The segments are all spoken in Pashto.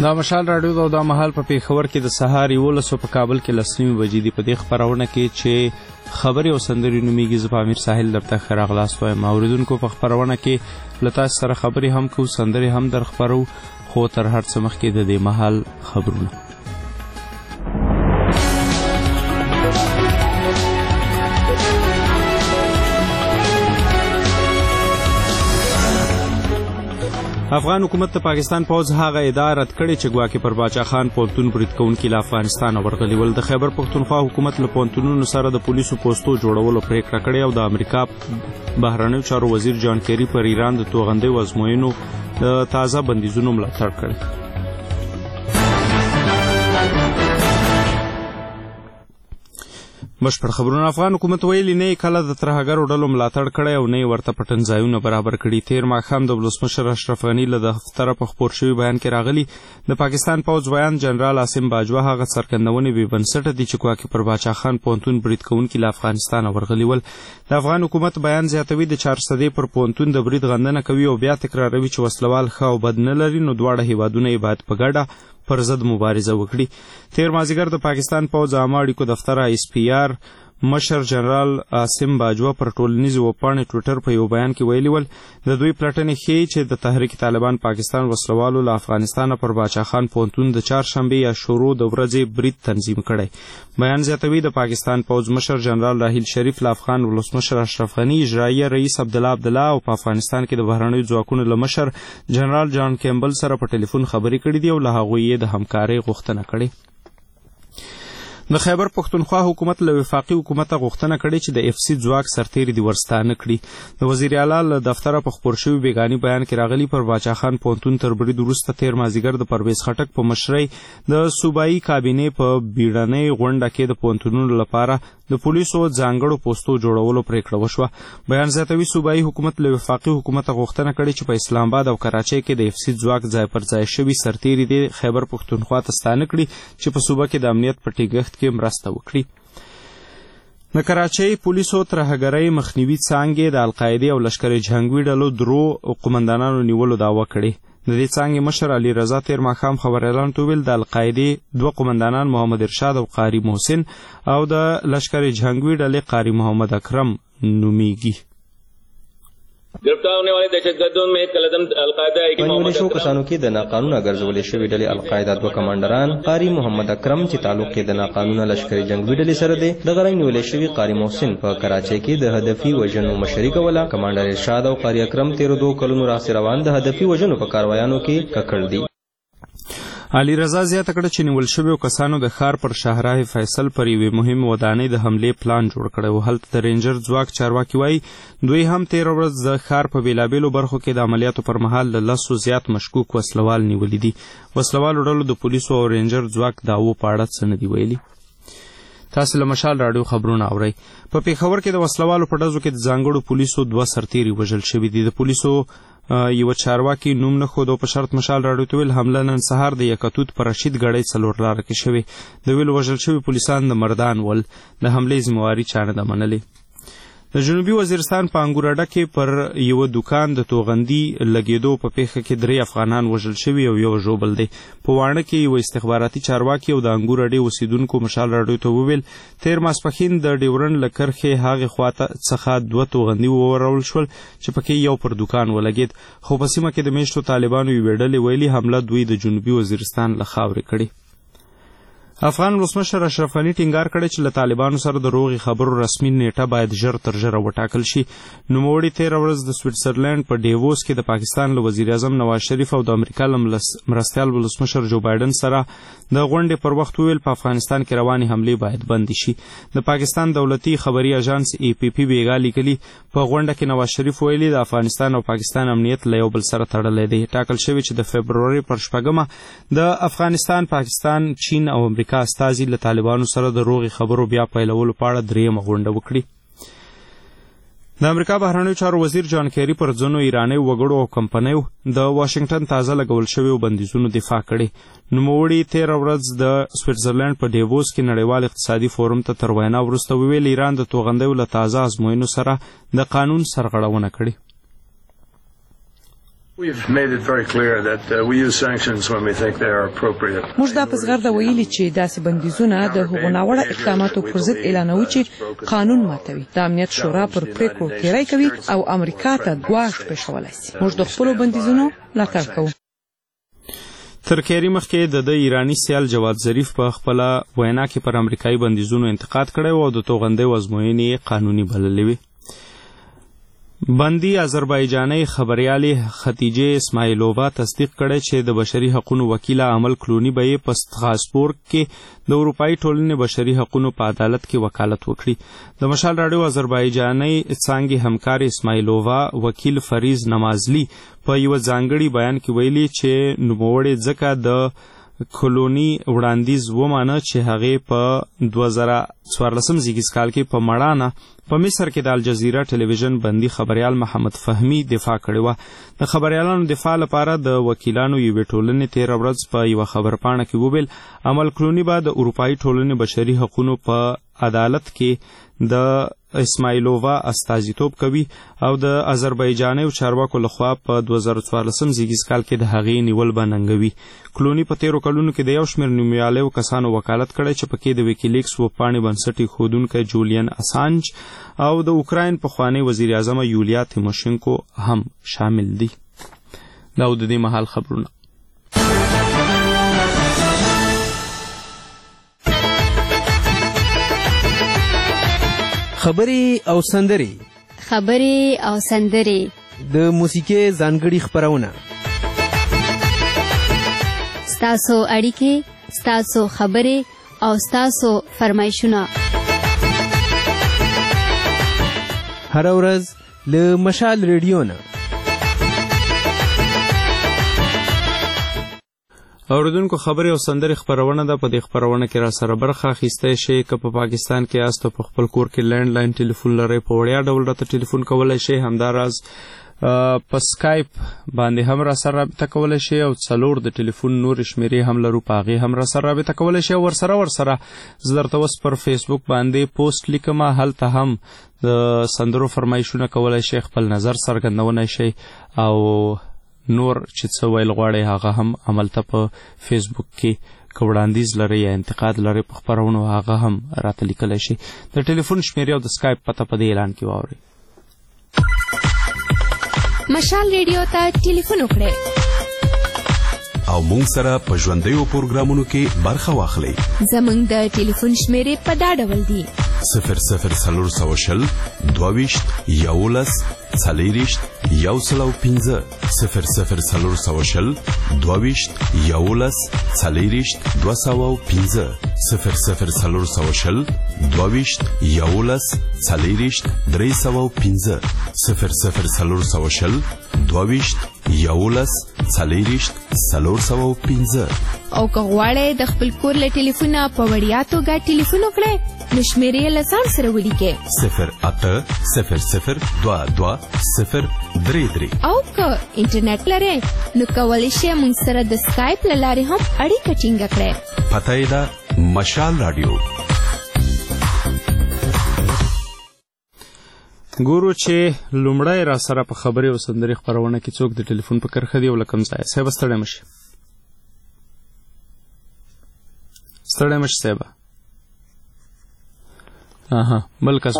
دا مشال راډیو دا مهال په پیښور کې د سهار 11 په کابل کې لسنیمې بجې دي. په دې خپرونه کې چې خبرې او سندرې نومیږي، زه په امیر ساحل درته ښه راغلاست وایم. اوریدونکو په خپرونه کې له تاسو سره خبرې هم کوو، سندرې هم در خپرو، خو تر هر څه مخکې د دې مهال خبرونه. افغان حکومت د پاکستان پوځ هغه ادعا رد کړې چې ګواکې پر باچا خان پوهنتون برید کوونکي له افغانستان ورغلي ول. د خیبر پښتونخوا حکومت له پوهنتونونو سره د پولیسو پوستو جوړولو پریکړه کړې او د امریکا بهرنیو چارو وزیر جان کیری پر ایران د توغندیو ازموینو د تازه بندیزونو ملاتړ کړی. بشپړ خبرونه. افغان حکومت ویلي نه کله د ترهګرو ډلو ملاتړ کړی او نه ورته پټنځایونه برابر کړي. تیر ماښام د ولسمشر اشرف غني له دفتره په خپور شوي بیان کې راغلي د پاکستان پوځ ویان جنرال عاصم باجوه هغه څرګندونې بې بنسټه دي چې ګواکې پر باچا خان پوهنتون برید کوونکي له افغانستان ورغلي ول. د افغان حکومت بیان زیاتوي د 400 پر پوهنتون د برید غندنه کوي او بیا تکراروي چې وسلوال ښه او بد نه لري، نو دواړه هیوادونه یې باید په ګډه پر ضد مبارزه وکړي. تیر مازدیګر د پاکستان پوځ عامه اړیکو دفتر ISPR مشر جنرال عاصم باجوه پر ټولنیزې ویبپاڼې ټویټر په یو بیان کې ویلي ول د دوی پلټنې ښیي چې د تحریک طالبان پاکستان وسلوالو له افغانستانه پر باچا خان پوهنتون د چهارشنبې یا شروع د ورځې برید تنظیم کړی. بیان زیاتوي د پاکستان پوځ مشر جنرال راحیل شریف له افغان ولسمشر اشرف غني، اجراییه رئیس عبدالله عبدالله او په افغانستان کې د بهرنیو ځواکونو له مشر جنرال جان کیمبل سره په ټلیفون خبرې کړې دي او له هغوی یې د همکارۍ غوښتنه کړې. د خیبر پښتونخوا حکومت له وفاقي حکومته غوښتنه کړې چې د FC ځواک سرتېري دې ورستانه کړي. د وزیر اعلی له دفتره په خپور شوي بیګاني بیان کې راغلي پر باچا خان پوهنتون تر برید وروسته تیر مازدیګر د پرویز خټک په مشرۍ د صوبایي کابینې په بیړنۍ غونډه کې د پوهنتونونو لپاره د پولیسو ځانګړو پوستو جوړولو پریکړه وشوه. بیان زیاتوي صوبایي حکومت له وفاقي حکومته غوښتنه کړې چې په اسلام آباد او کراچۍ کې د FC ځواک ځای پر ځای شوي سرتېري دې خیبر پښتونخوا ته ستانه کړي چې په صوبه کې د امنیت په ټینګښت کې مرسته وکړي. د کراچۍ پولیسو ترهګرۍ مخنیوي څانګې د القاعدې او لشکر جهنګوي ډلو درو قومندانانو نیولو دعوه کړې. د دې څانګې مشر علي رضا تیر ماښام خبریالانو ته وویل د القاعدې 2 قومندانان محمد ارشاد او قاری محسن او د لشکر جهنګوي ډلې قاری محمد اکرم نومیږي. गिरफ्तार होने वाले दहशतगर्दों में कलदम अलकायदा ونیول کسانو کې د ناقانونه ګرځولې شوې ډلې القاعده 2 کمانډران قاری محمد اکرم چې تعلق یې د ناقانونه لشکري جنگي ډلې سره دی، د غړي نیولې شوی قاری محسن په کراچۍ کې د هدفي وژنو مشري کوله. کمانډر ارشاد او قاری اکرم 13 کلونو راځي روان د هدفي وژنو په کاروایانو کې ککړ دي. علي رضا زیاته کړه چې نیول شویو کسانو د ښار پر شاهراه فیصل پر یوې مهمې ودانۍ د حملې پلان جوړ کړی و. هلته د رینجر ځواک چارواکي وایي دوی هم تېره ورځ د ښار په بېلابېلو برخو کې د عملیاتو پر مهال له 10 زیات مشکوک وسلوال نیولي دي. وسلوالو ډلو د پولیسو او رینجر ځواک دعوو په اړه څه نه دي ویلي. تاسو له مشال راډیو خبرونه اورئ. په پیښور کې د وسلوالو په ډزو کې د ځانګړو پولیسو 2 سرتېري وژل شوي دي. د پولیسو یو چارواکي نوم نه ښود او په شرط مشال راډیو ته ویل حمله نن سهار د یکتوت په رشید ګړۍ 4 لاره کې شوې. د ویل وژل شوي پولیسان د مردان ول. د حملې ذمهواري چا نه ده منلې. د جنوبي وزیرستان په انګوراډه کې پر یو دکان د توغندي لګېدو په پیښه کې 3 افغانان وژل شوي او 1 ژوبل دی. په واڼه کې یو استخباراتي چارواکي او د انګوراډې اوسیدونکو مشال راډیو ته وویل تیر ماسپښین د ډیورنډ له کرښې هغې خواته څخه 2 توغندي وورول شول چې پکې یو پر دکان ولګېد، خو په سیمه کې د میشتو طالبانو یوې ډلې ویلي حمله دوی د جنوبي وزیرستان له خاورې کړې. افغان ولسمشر اشرف غني ټینګار کړی چې له طالبانو سره د روغې خبرو رسمي نیټه باید ژر تر ژره وټاکل شي. نوموړي تېره ورځ د سویټزرلینډ په ډیووس کې د پاکستان له وزیر اعظم نواز شریف او د امریکا له مرستیال ولسمشر جو بایډن سره د غونډې پر وخت وویل په افغانستان کې روانې حملې باید بندې شي. د پاکستان دولتي خبري اژانس APP بیګا لیکلي په غونډه کې نواز شریف ویلي د افغانستان او پاکستان امنیت له یو بل سره تړلی دی. ټاکل شوی چې د فبروري پر 4 د افغانستان، پاکستان، چین او امریکا استازي له طالبانو سره د روغې خبرو بیا پیلولو په اړه 3مه غونډه وکړي. د امریکا بهرنیو چارو وزیر جان کیری پر ځینو ایراني وګړو او کمپنیو د واشنگټن تازه لګول شویو بندیزونو دفاع کړې. نوموړي 13 ورځ د سویټزرلینډ په ډیووس کې نړیوال اقتصادي فورم ته تر وینا وروسته وویل ایران د توغندیو له تازه ازموینو سره د قانون سرغړونه کړې. We've made it very clear that we use sanctions when we think they are appropriate. موږ دا په زغرده ویلي چې داسې بندیزونه د هغو ناوړه اقداماتو پر ضد اعلانوي چې قانون ماتوي. د امنیت شورا پر پریکړو تیری کوي او امریکا ته ګواښ پېښولی شي. موږ د خپلو بندیزونو ملاتړ کوو. تر کېري مخکې د ایرانی سیال جواد ظریف په خپله وینا کې پر امریکایي بندیزونو انتقاد کړی و او د توغندۍ ازموینې قانوني بللې وې. بندي آذربایجانۍ خبریالې ختیجې اسماعیلووا تصدیق کړی چې د بشري حقوقو وکیله عمل کلونی به یې په ستراسبورګ کې د اروپایي ټولنې بشري حقوقو په عدالت کې وکالت وکړي. د مشال راډیو آذربایجانۍ څانګې همکار اسماعیلووا وکیل فریز نمازلی په یو ځانګړي بیان کې ویلي چې نوموړی ځکه د کلونی وړاندیز ومانه چې هغې په 2014 زیږیز کال کې په مړانه په مصر کې د الجزیره ټلویزیون بندي خبریال محمد فهمی دفاع کړې وه. د خبریالانو دفاع لپاره د وکیلانو یوې ټولنې 13 ورځ په یوه خبرپاڼه کې وویل عمل کلونی به د اروپایي ټولنې بشري حقوقو په عدالت کې د اسماعیلووا استازیتوب کوي او د آذربایجانۍ چارواکو لخوا په 2014 زیږیز کال کې د هغې نیول به ننګوي. کلونی په 13 کلونو کې د یو شمېر نومیالیو کسانو وکالت کړی چې پکې د ویکیلیکس وپاڼې بنسټ ایښودونکی جولین اسانج او د اوکراین پخوانی وزیر اعظم یولیا تیموشینکو هم شامل دي. دا د دې مهال خبرونه. خبرې او سندرې د موسیقۍ ځانګړي خپرونه ستاسو اړیکې ستاسو خبرې او ستاسو فرمایشونه هر ورځ له مشال ریډیو نه. اوریدونکو خبرې او سندرې خپرونه ده. په دې خپرونه کې را سره برخه اخیستی شئ. که په پاکستان کې یاست او په خپل کور کې لینډ لاین ټلیفون لرئ په وړیا ډول راته ټلیفون کولی شئ. همداراز په سکایپ باندې هم را سره رابطه کولی شئ او 4 د ټلیفون نورې شمېرې هم لرو په هغې هم را سره رابطه کولی شئ. ورسره زه درته اوس پر فیسبوک باندې پوسټ لیکم، هلته هم د سندرو فرمایشونه کولی شئ، خپل نظر څرګندولی شئ او نور چې څه ویل غواړئ هغه هم هملته په فیسبوک کې که وړاندیز لرئ یا انتقاد لرئ په خپرونو هغه هم راته لیکلی شئ. د ټلیفون شمېرې او د سکایپ پته په دې اعلان کې واورئ. مشال ریډیو ته ټلیفون وکړئ او مونږ سره په ژوندیو پروګرامونو کې برخه واخلئ. زمونږ د ټلیفون شمېرې په دا ډول دي: 00 22 11 40 105 00 22 11 40 205 00 22 11 40 305 00 22 11 40 305. او که غواړئ د خپل کور له ټلیفونه په وړیا توګه ټلیفون وکړئ نو شمېرې له ځان سره ولیکئ 0800 22 033. او که انټرنیټ لرئ نو کولی شئ موږ سره د سکایپ له لارې هم اړیکه ټینګه کړئ. پته یې ده مشال راډیو. ګورو چې لومړی را سره په خبرې او سندرې خپرونه کې څوک د ټلیفون په کرښه دی او له کوم ځایه. صاحب ستړی مه شي، ستړی مه شي صاحبه. بل کس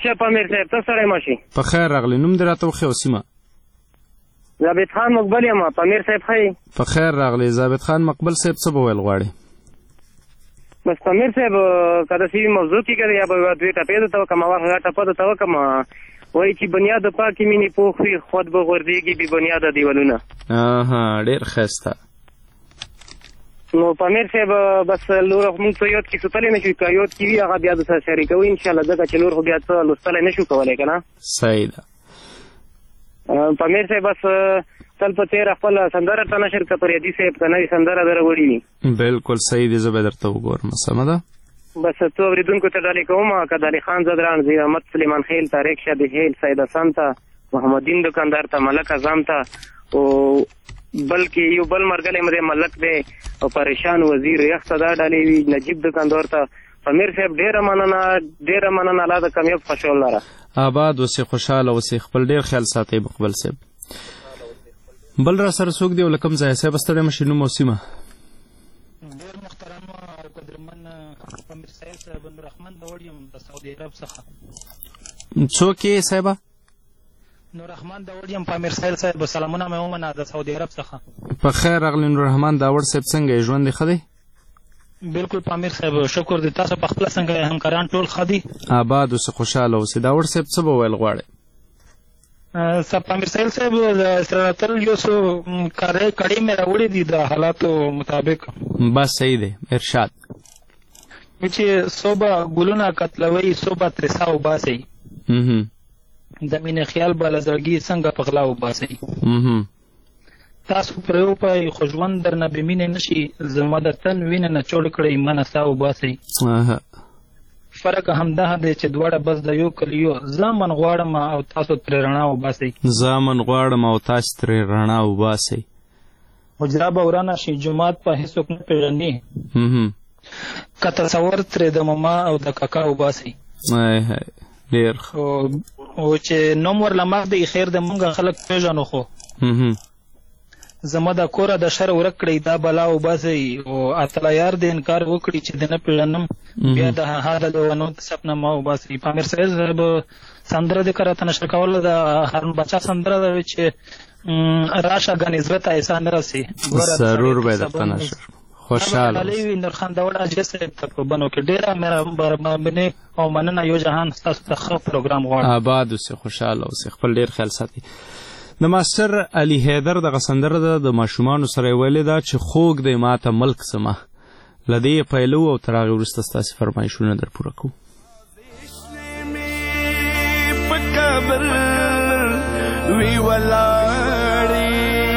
په خیر راغلی. نوم دې راته وښیه او سیمه. ثابت خان مقبل یم. پامیر صاحب ښه په خیر راغلی. ثابت خان مقبل صاحب څه به ویل غواړي؟ بس پامیر صاحب که داسې موضوع کې که یا به یوه دوې ټپې درته وکړم او هغه ټپه درته وکړم وایي چې بنیاد پاکې مینې پوخ وي خود به غورځېږي بې بنیاده دیوالونه. ډېر ښایسته. نو پامیر صاحب بس لور موږ څه یاد کې سوتلی نه شو، که یاد کې وي هغه بیا درسره شریکوي انشاءالله، ځکه چې لور خو بیا څه لوستلی نه شو کولی که نه. صحیح ده. پامیر صاحب بس تل په تېره خپله سندره ته نشر که پریدي صاحب که نوې سندره در وړي وي. بلکل صحیح دی. زه به درته وګورم. سمه ده. بس څو اورېدونکو ته ډالۍ کوم که د علي خان زدران، زیر احمد سلیمان خیل، طارق شاه دهیل، سید حسن ته، محمدین دکاندار ته، ملک اعظم ته، او بلکې یو بل مرګلی مې ملک دی او پریشان وزیر یخ ته دا ډالۍ وي، نجیب دکاندار ته. پامیر صاحب ډېره مننه الله د کامیاب خوشحال لره. آباد اوسې، خوشحاله اوسې، خپل ډېر خیال ساتئ مقبل صاحب. بل را سره څوک دی او له کوم ځایه صاحب ستړی مشې نوم او سیمه؟ ډېر محترم او قدرمن امیر صاحب صاحب نوررحمن داوړ یم د سعودي عرب څخه. څوک یې صاحبه؟ نوررحمن داوړ یم په امیر صاحب صاحب سلامونه مې ومنه د سعودي عرب څخه. په خیر راغلی نوررحمن داوړ صاحب، څنګه یې ژوند دې ښه دی؟ بالکل په امیر صاحب شکر دی. تاسو په خپله څنګه یې همکاران ټول ښه دي؟ آباد اوسې خوشحاله اوسې. داوړ صاحب څه به ویل غواړې؟ امیر صاحب سره تل یو څو کړۍ مې راوړي دي د حالاتو مطابق. بس صحیح دی، ارشاد. چې صوبه ګلونه قتلوي، صوبه ترسا وباسئ، د مینې خیال به له زړګي څنګه په غلا وباسئ. تاسو پرې وپئ خو ژوند درنه بې مینې نه شي، زما د تن وینه نه چوړ کړئ منه سا وباسئ. فرق همدا دی چې دواړه بس د یو کلیو، زامن غواړم او تاسو ترې رڼا وباسئ. زامن غواړم او تاسو ترې رڼا وباسئ. حجره به ورانه شي، جومات په هېڅوک نه پېژني، که تصور ترې د ماما او د کاکا وباسئ. ډېر او چې نوم ورله مخ دی خیر د مونږ خلک پېژنو، خو زما د کوره د شر ورک کړئ دا بلا وباسئ. او اتله یار د انکار وکړي چې د نه پېژنم، بیا د هغه د ونو د سپنه ما وباسئ. په امیر صاحب سندره دې که راته نشر کوله د هارون باچا سندره ده چې راشه ګنې زړه ته احسان نه رسي. ضرور به یې درته نشر خوشحاله اوسئ. نورخان داوړ اجي صاحب ته په بنو کې ډېره مهرباني او مننه. یو جهان ستاسو ته ښه پروګرام غواړم. آباد اوسئ، خوشحاله اوسئ، خپل ډېر خیال ساتئ. د ماسټر علي حیدر دغه سندره ده، د ماشومانو سره یې ویلې ده چې خوږ دی ماته ملک زما. له دې یې پیلو او تر هغې وروسته ستاسې فرمایشونه در پوره کوو. وی ولاړې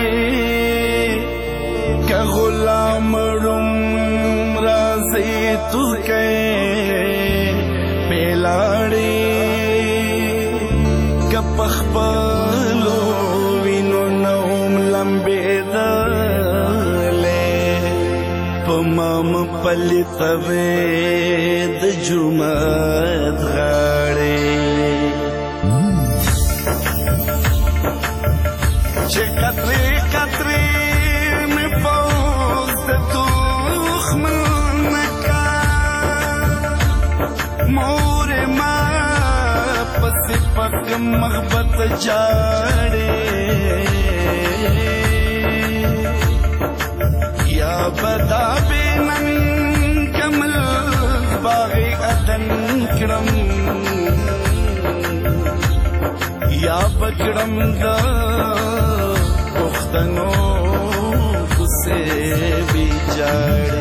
که غلام روم راځي توکې پیلاړې که په خپلو وینو نوم لمبېدلې په مام پلیتوې د جومات غاړې چې قطرې قطرې مې پوز د تخمن کا مور ما پسې پک محبت جاړې یا بدا بینن کمل باغی ادن کرم یا بکړم دا پښتنو کوڅې ویجاړې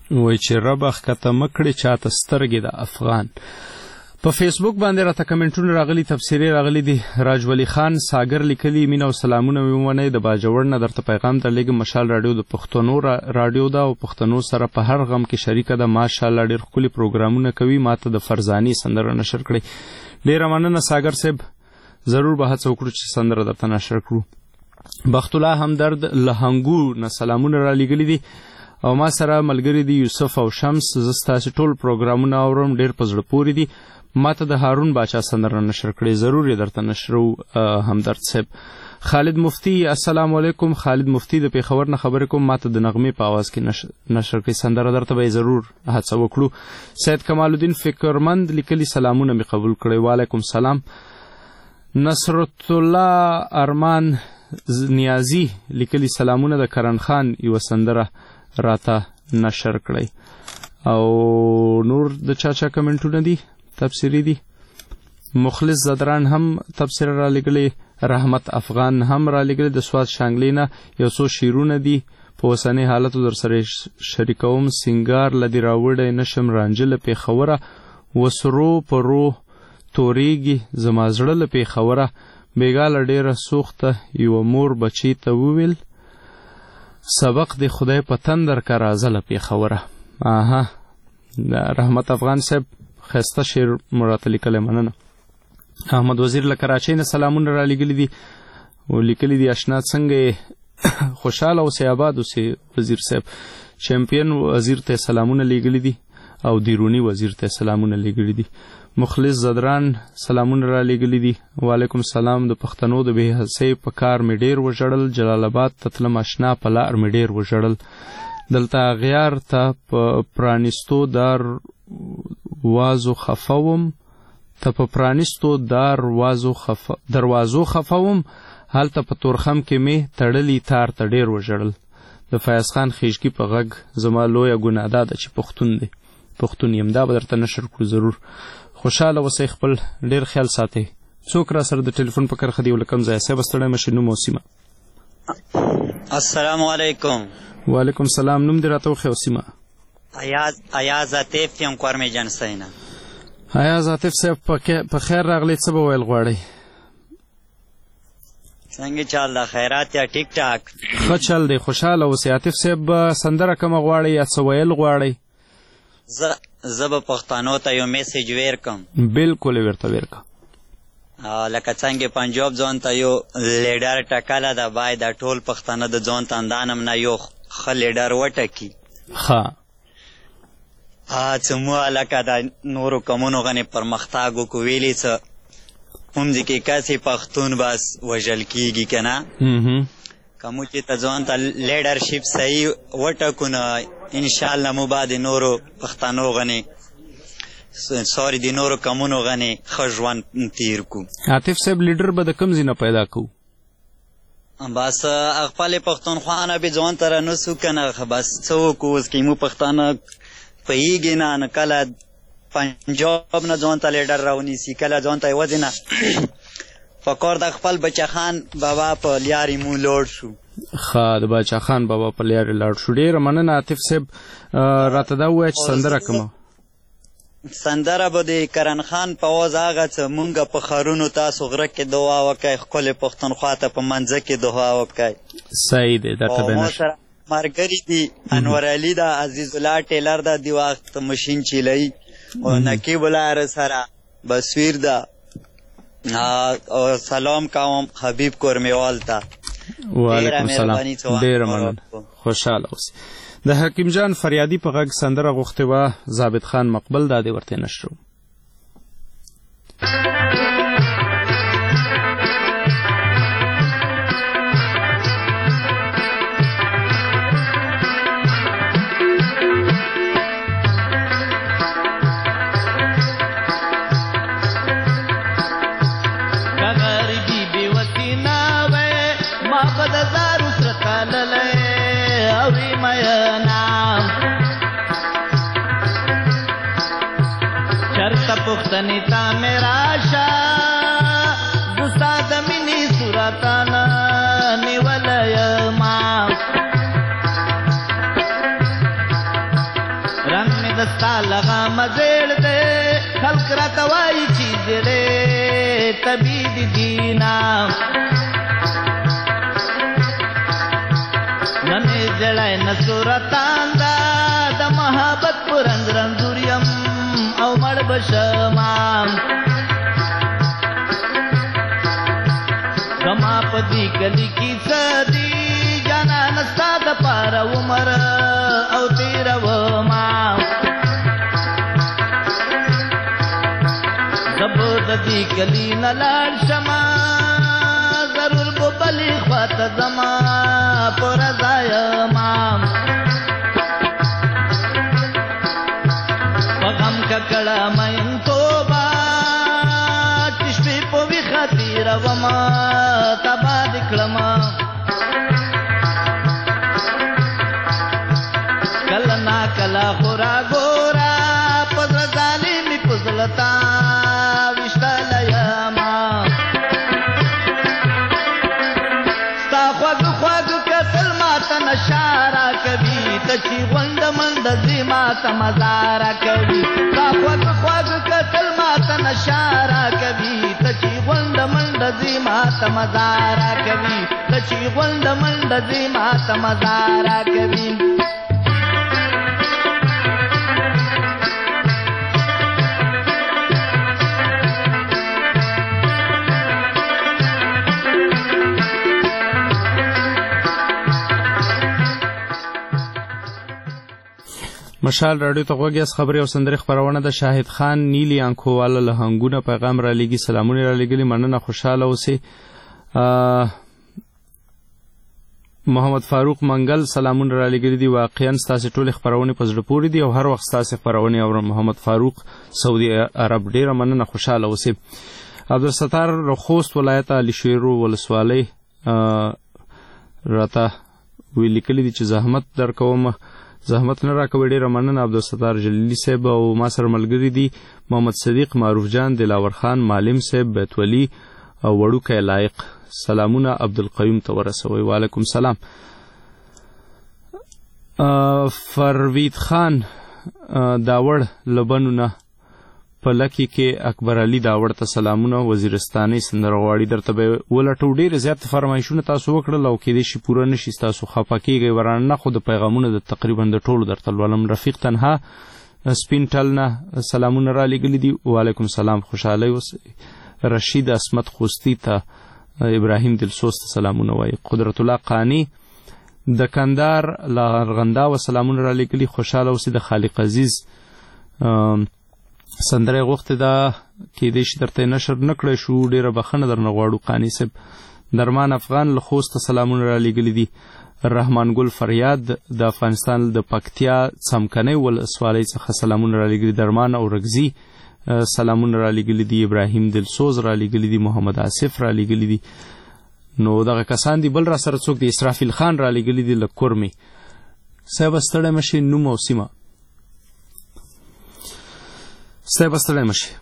وای چې رب ښکته مکړې چاته سترګې د افغان. په فیسبوک باندې راته کمنټونه راغلي، تفسیرې راغلي دي. راج ولی خان ساګر لیکلي مینه او سلامونه ومنئ، د باجوړ نه درته پیغام درلېږم. مشال راډیو د پښتنو راډیو ده او پښتنو سره په هر غم کې شریکه ده. ماشاءالله ډېر ښکلي پروګرامونه کوي. ماته د فرزاني سندره نشر کړئ. ډېره مننه ساګر صاحب، ضرور به هڅه وکړو چې سندره درته نشر کړو. بخت الله همدرد له هنګو نه سلامونه را لیږلي دي او ما سره ملګري دي یوسف او شمس. زه ستاسې ټول پروګرامونه اورم، ډېر په زړه پورې دي. ما ته د هارون باچا سندره نشر کړې، ضرور یې درته نشرو همدرد صاحب. خالد مفتی السلام علیکم. خالد مفتی د پېښور نه خبرې کوم. ما ته د نغمې په آواز کې نشر کړې سندره، درته به یې ضرور هڅه وکړو. سید کمال الدین فکرمند لیکلي سلامونه مې قبول کړئ. وعلیکم سلام. نصرت الله ارمان نیازی لیکلي سلامونه، د کرن خان یوه سندره راته نشر کړئ. او نور د چا کمنټونه دي تفسیری دي. مخلص زدران هم تفسیر را لګلې، رحمت افغان هم را لګلې. د سواد شانګلینا یو څو شیرونه دي په اوسنۍ حالتو در سره شریکوم. سنگار لدی راوړی نشم رانجله پېښوره، وسرو پرو توریږي زما زړه له پېښوره. بیګاله ډېره سوخته یوه مور بچی ته وویل، سبق د خدای په تندر که راځه له پېښوره. آها، رحمت افغان صاحب ښایسته شعر مو راته لیکلی، مننه. احمد وزیر له کراچۍ نه سلامونه را لیږلي دي او لیکلي دي اشنا څنګه یې خوشحاله اوسئ آباد اوسئ وزیر صاحب. چمپین وزیر ته سلامونه لیږلي دي او دیرونی وزیر ته سلامونه لیږلي دي. مخلص زدران سلامونه را لیږلي دي. وعلیکم سلام. د پښتنو د بې حسۍ په کار مې ډېر وژړل، جلال آباد ته تلم اشنا په لار مې ډېر وژړل. دلته غیار ته په پرانیستو دروازو خفوم، ته په پرانیستو دروازو خفوم، هلته په تورخم کې مې تړلی تار ته ډېر وژړل. د فیاض خان خیشکی په غږ زما لویه ګناه ده چې پښتون دی، پښتون یم. دا به درته نشر کړو ضرور. خوشحاله اوسئ، خپل ډېر خیال ساتئ. څوک را سره د ټلیفون په کرښه دی او له کوم ځایه؟ صاحب ستړی مه شئ، نوم او سیمه. السلام علیکم. وعلیکم سلام. نوم دې راته وښیه او سیمه. ایاز عاطف یم، کورمې جنسۍ نه. ایاز عاطف صاحب په خیر راغلی. څه به ویل غواړئ؟ څنګه چل ده؟ خیرات یا ټیک ټاک؟ ښه چل دی، خوشحاله اوسئ. عاطف صاحب سندره کومه غواړئ یا څه ویل غواړئ؟ زه به پښتنو ته یو میسیج ویر کم. بالکل یې ورته ویر کړه. لکه څنګه پنجاب ځان ته یو لیډر ټاکلی ده، باید د ټول پښتانه د ځان تندانم نه یو ښه لیډر وټاکي. ښه څه مو لکه د نورو قومونو غنې پرمختګ وکړو، ویلي څه هم ځکې کسې پښتون بس وژل کېږي که نه. که مو چې ته ځان ته لیډرشپ صحیح وټاکو نو انشاءالله مو به د نورو پښتنو غنې د نورو قومونو غنې ښه ژوند تیر کړو. عاطف صاحب لیډر به د کوم ځای نه پیدا کوو؟ بس خپلې پښتونخوا نه به ځان ته رانیسو که نه، بس څه وکړو اوس که موږ پښتانه پوهېږي نه کله پنجاب نه ځان ته لیډر راونیسي، کله ځان ته یوازې نه پکار د خپل بچه خان بابا په لیارې مو لوړ شو. ښه، د باچا خان بابا په لیارې لاړ شو. ډېره مننه عاطف صاحب. راته دا ووایه چې سندره کومه؟ سندره به د کرن خان په اواز هغه څه مونږ په ښارونو تاسو غره کې دعا وکئ، ښکلې پښتونخوا ته په منځه کې دعا وکئ. صحیح دی، درته به ما سره ملګري دي انور علي ده، عزیز الله ټیلر ده، د وخت مشین چیلوي، او نقیب الله سره بصویر ده. او سلام کوم حبیب کورمیوال ته. وعلیکم سلام. ډېره مننه، خوشحاله اوسئ. د حکیم جان فریادي په غږ سندره غوښتې وه ثابت خان مقبل. دا دې ورته نشرو. پختنی تا میرا شا گستا دمینی صورتانا نیولی ما تبید دینا نمی زړای نصورتان دا د محبت پرنګ رنځوریم او مړ بشمام زما پدی کلی کی صدی جانا نستا د پار عمر او تیر و ما زبود دی کلی نلال شما ضرور بو بلی خوات زما پر زایما پغم ککړه مین توبه چشمه په وی خاطر وما تبا دکړما کله نا کله خورا ګورا پزړه ظالمي پزلتا وشتلایما ستا خوږ خوږ کتل ماته نشارا کوي تچی غونډ منډ زما ته مزارا کوي ستا خوږ خوږ کتل ماته نشارا کوي تچی غونډ منډ زما ته مزارا کوي تچی غونډ منډ زما ته مزارا کوي مشال راډیو ته غوږ یاست. خبرې او سندرې خپرونه د شاهد خان نیلی انکوواله له هنګونه پیغام را لېږي. سلامونه را لېږلي، مننه، خوشحاله اوسئ. محمد فاروق منګل سلامونه را لېږلي دي. واقعا ستاسې ټولې خپرونې په زړه پورې دي او هر وخت ستاسې خپرونې اورم. محمد فاروق سعودي عرب، ډېره مننه، خوشحاله اوسئ. عبدالستار خوست ولایت علي شیرو ولسوالۍ راته وی لیکلي دي چې زحمت درکوم، زحمت نه راکوي. ډېره مننه عبدالستار جلیلي صاحب. او ما سره ملګري دي محمد صدیق، معروف جان، دلاور خان، معلم صاحب، بیت ولی او وړوکی لایق. سلامونه عبدالقیوم ته ورسوئ. وعلیکم سلام. فروید خان داوړ لبنونه په لکې کې اکبر علي داوړ ته سلامونه. وزیرستاني سندره غواړي، درته به ولټو. ډېر زیات فرمایشونه تاسو وکړل او کېدای شي پوره نه شي، تاسو خفه کېږئ ورانه. خو د پیغامونه د تقریبا د ټولو درته لولم. رفیق تنها سپین ټل نه سلامونه را لېږلي دي. وعلیکم سلام، خوشحالۍ اوسئ. رشید اسمت خوستی ته، ابراهیم دلسوز ته سلامونه وایي. قدرت الله قانی د کندهار له ارغنداوه سلامونه را لېږلي. خوشحاله اوسئ. د خالق عزیز سندره غوښتې ده، کېدای شي درته نشر نه کړی شو، ډېره بخښنه درنه غواړو قانع صاحب. درمان افغان له خوست ته سلامونه را لېږلي دي. رحمان ګل فریاد د افغانستان د پکتیا څمکنۍ ولسوالۍ څخه سلامونه را لېږلي. درمان او رګزي سلامونه را لېږلي دي. ابراهیم دلسوز را لېږلي دي. محمد آصف را لېږلي دي. نو دغه کسان دي. بل را سره څوک دي؟ اسرافیل خان را لېږلي دي له کورمې. صاحب ستړی مه شئ، نوم او سیمه. صاحب ستړی مه شئ،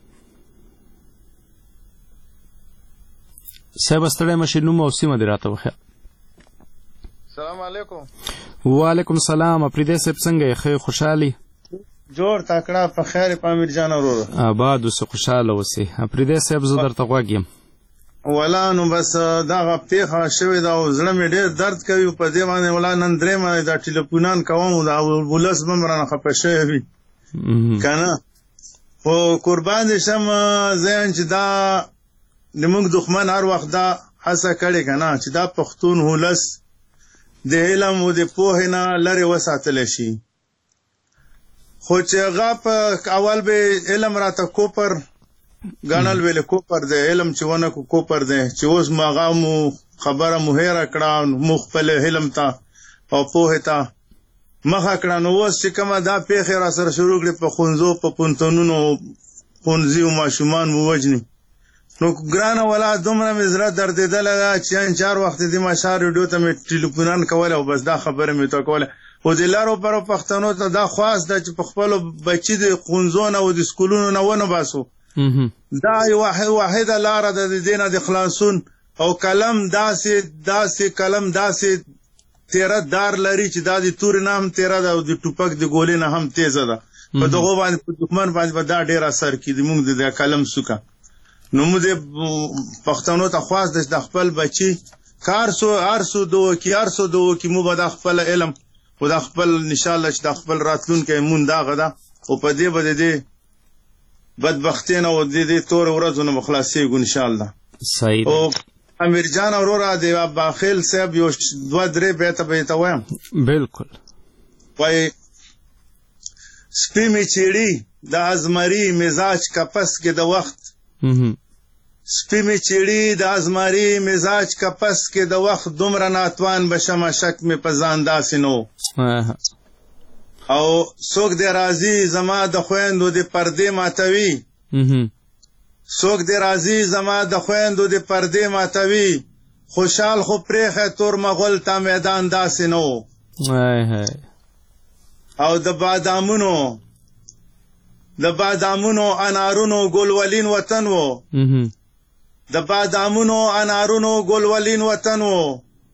صاحب ستړی مه شئ، نوم او سیمه دې راته وښیه. سلام علیکم. وعلیکم سلام. اپریدی صاحب څنګه یې؟ ښه خوشحالي؟ جوړ تکړه په خیر په امیر جان وروره. آباد اوسه، خوشحاله اوسئ. اپریدی صاحب زه درته غوږ یم. ولا نو بس دغه پیښه شوې ده او زړه مې ډېر درد کوي په دې باندې. ولا نن درېیمه دا ټلیفونان کوم دا ولس به م رانه خفه شوی وي که نه. خو قربان دې شم زه چې دا زموږ دښمن هر وخت دا هڅه کړې که نه چې دا پښتون ولس د علم او د پوهې نه لرې وساتلی شي. خو چې هغه په اول به علم راته کوپر ګڼل ویلې، کوپر دی علم چې ونه کو کوپر دی، چې اوس مو هغه مو خبره مو هېره کړه، مو خپل علم ته او پوهې ته مخه کړه. نو اوس چې کومه دا پیښې را سره شروع کړې په ښوونځو په پوهنتونونو ښوونځي او ماشومان مو وژني، نو ګرانه ولا دومره مې زړه دردېدلی ده چې هر وخت دې مشهار ریډیو ته مې ټلیفونان کولی او بس دا خبره مې ته کوله. خو د لارو پرو پښتنو ته دا خواست ده چې په خپلو بچي د ښوونځو نه او د سکولونو نه ونه باسو. دا یو واحده لاره ده د دې نه د خلاصون. او کلم داسې تیره دار لري چې دا د تورې نه هم تیره ده او د ټوپک د ګولې نه هم تیزه ده. په دغو باندې په دښمن باندې به دا ډېر اثر کړي موږ د کلم څوکه. نو موږ پښتنو ته خواست د خپل بچي ارسو دوکي مو به د خپل علم او د خپل ان شاء الله چې د خپل راتلونکي مون دا غدا او په دې بده دې بدبختین او دې تور ورځو نه مخلاصيږو ان شاء الله. صحیح. او امیر جان اورورا د باخیل صاحب یو 2-3 بیت وایم. بالکل. وای سپی می چیړي د ازمري مزاج کپس کې د وخت سپی می چیړي د ازمري مزاج کپس کې د وخت دومره ناتوان بشم شک می پزان داسې نو او څوک دې راضي زما د خويندو د پردې ماتوي څوک دې راضي زما د خويندو د پردې ماتوي خوشحال خو پرېخه تور مغول تا میدان داسې نو او د بادامونو انارونو ګلولین وطن وو د بادامونو انارونو ګلولین وطن وو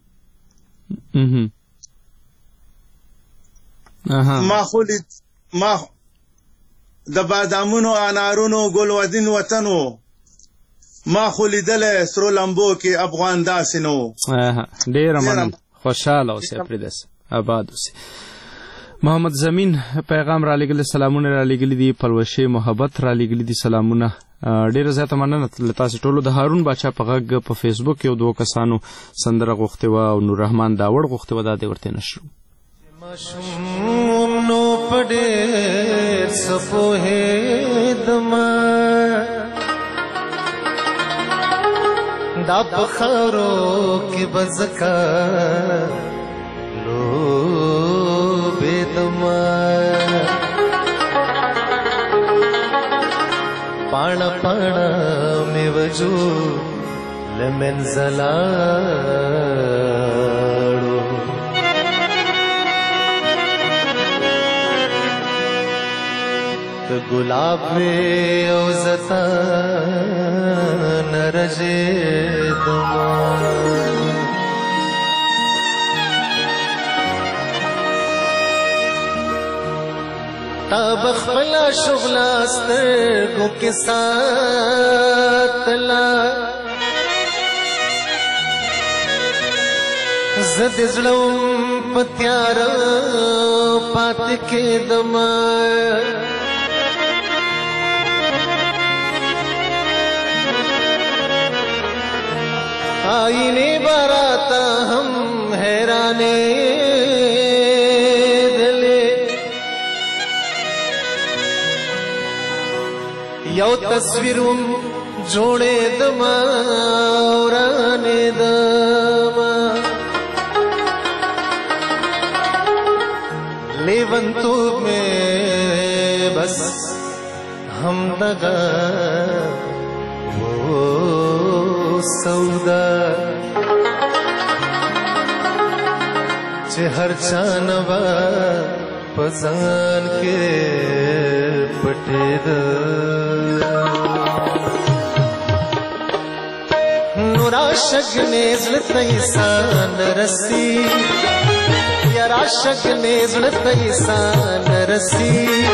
ما د بادامونو انارونو ګلولین وطن وو ما خو لیدلې سرو لمبو کې افغان داسې نو. ډېر مننه. خوشاله اوسې پردس آباد اوسې. محمد زمین پیغام را لګل سلامونه را لګل دي پلوشه محبت را لګل دي سلامونه ډیره زیاته مننه تاسو ټولو. د هارون باچا په غږ په فیسبوک یو دوه کسانو سندره غوښتې وه او نور رحمان داوړ غوښتې وه دا دې ورته نشو. ماشوم نو پډېر څه پوهېدمه دا په خاورو کې به ځکه پانا میں وجو لمنزلاڑو تو گلاب میں اوزتا نرجے دمان تب خپلا شغلا سترګو کې ساتلا زد زړم په تیار پات کېدم آئینه براتا هم حیرانے یو تصویرم جوڑے دما اورانے دما لیونتو میں بس ہم دغا وہ سودا چه ہر چانوا پزان کے پٹے دا راشق نیزل تیسان رسی یا راشق نیزل تیسان رسی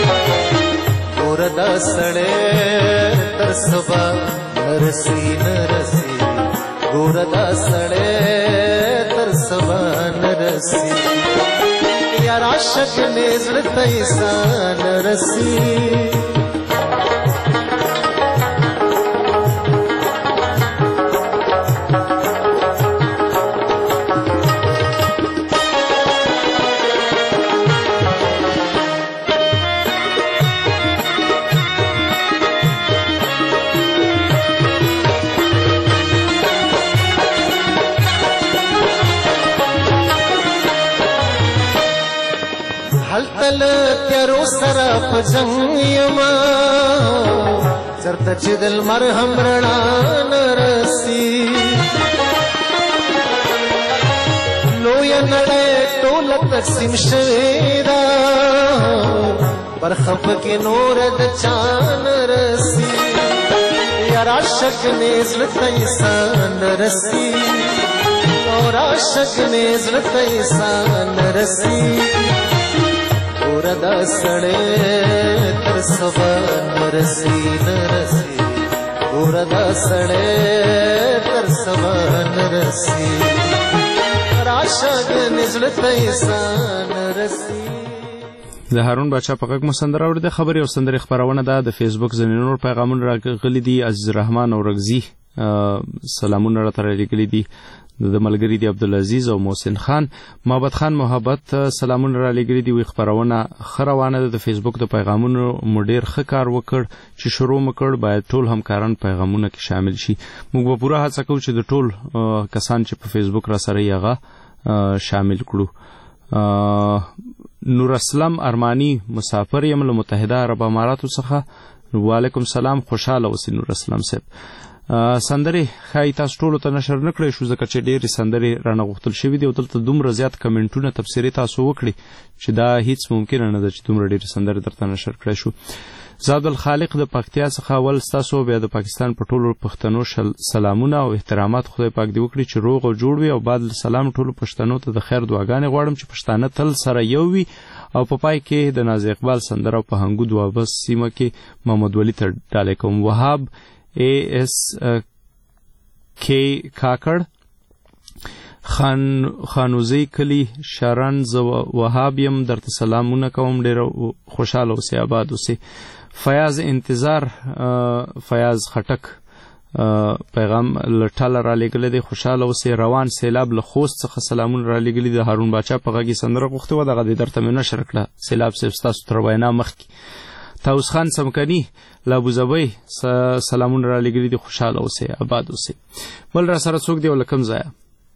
گوردا سڑے تر سبا نرسی نرسی گوردا سڑے تر سبا نرسی یا راشق نیزل تیسان رسی تیارو سرا پجنگ یما چرتا چی دل مرهم رنا نرسی لویا نڑے ٹولا تقسیم شویدا برخب کی نورد چان رسی یار عاشق نیزل تیسان رسی اور عاشق نیزل تیسان رسی گوردا سڑے تر سبا نرسی نرسی ګوره دا سړی تر سبا نه رسي راشه ګنې زړه ته یې ساه نه رسي. د هارون باچا په غږ مو سندره اورېده. خبرې او سندرې خپرونه ده. د فیسبوک ځینې نور پیغامونه راغلي دي. عزیز الرحمن اورګزي سلامونه راته رالیږلي دي. د ملګري دی عبدالعزیز او محسن خان. محبت خان محبت سلامونه رالیږلي دي. وی خپرونه ښه روانه ده. د فیسبوک د پیغامونو مو ډېر ښه کار وکړ چې شروع مو کړ. باید ټول همکاران پیغامونه کې شامل شي. موږ به پوره هڅه کوو چې د ټول کسان چې په فیسبوک را سره یې هغه شامل کړو. نور اسلام ارمانی مسافر یم له متحده عرب اماراتو څخه. وعلیکم سلام. خوشاله اوسئ نور اسلام صاحب. سندرې ښایي تاسو ټولو ته نشر نه کړی شو ځکه چې ډېرې سندرې رانه غوښتل شوي دي او دلته دومره زیات کمنټونه تبصرې تاسو وکړي چې دا هیڅ ممکنه نه ده چې دومره ډېرې سندرې درته نشر کړی شو. زاد الخالق د پکتیا څخه اول ستاسو بیا د پاکستان په ټولو پښتنو سلامونه او احترامات. خدای پاک دې وکړي چې روغ او جوړ وي. او بعد سلام ټولو پښتنو ته د خیر دعاګانې غواړم چې پښتانه تل سره یو وي. او په پای کې د ناز اقبال سندره په هنګو دوابس سیمه کې محمد ولی ته ډالۍ کوم. وهاب ASK کاکړ خانوزی کلی شاران زه وهاب یم درته سلامونه کوم. ډېر خوشحاله اوسئ آباد اوسئ. فیاض انتظار فیاض خټک پیغام له ټاله رالیږلی دی. خوشحاله اوسئ. روان سیلاب له خوست څخه سلامونه رالیږلي د هارون باچا په غږ یې سندره غوښتې وه. دغه دې درته مې نشر کړه سیلاب صاحب ستاسو تر وینا مخکې. طاووس خان سمکني له ابوظبۍ سلامونه رالیږلي دي. خوشحاله اوسئ آباد اوسئ. بل را سره څوک دی او له کوم ځایه؟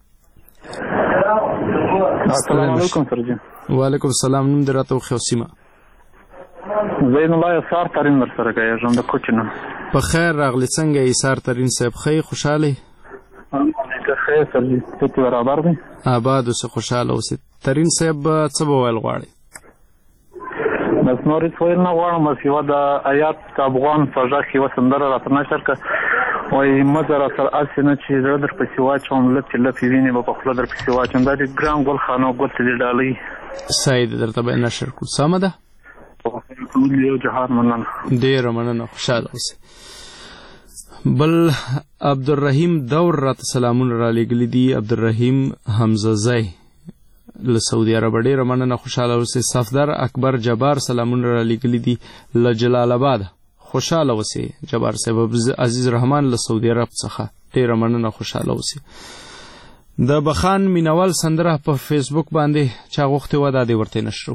السلام علیکم سرجی. وعلیکم السلام. نوم دې راته وښیه او سیمه؟ زین الله یسار ترین ورسره کېږم د کوچ نه. په خیر راغلی. څنګه یسار ترین صاحب؟ ښه یې؟ خوشحاله یې؟ ښه سرجی. ته برابر دی؟ آباد اوسئ خوشحاله اوسئ. ترین صاحب څه به ویل غواړئ؟ بس نور هېڅ ویل نه غواړم. بس یوه د آیات افغان په غږ کې یوه سندره راته نشر کړه. وایي مه زه را سره هسې نه چې زړه در پسې واچوم لپې لپې وینې به په خوله در پسې واچوم. دا د ګران ګل خانو ګل ته دې ډالۍ صحیح ده. درته به یې نشر کړو. سمه ده. یو جهان مننه. ډېره مننه. خوشحاله اوسئ. بل عبدالرحیم دور راته سلامونه رالیږلي دي. عبدالرحیم حمزهزی له سعودي عرب. ډېره مننه. خوشحاله اوسئ. صفدر اکبر جبار سلامونه رالیږلي دي له جلال آباد. خوشحاله اوسئ جبار صاحب. عزیز رحمان له سعودي عرب څخه. ډېره مننه. خوشحاله اوسئ. د بخان مینوال سندره په فیسبوک باندې چا غوښتې وه دا دې ورته نشرو.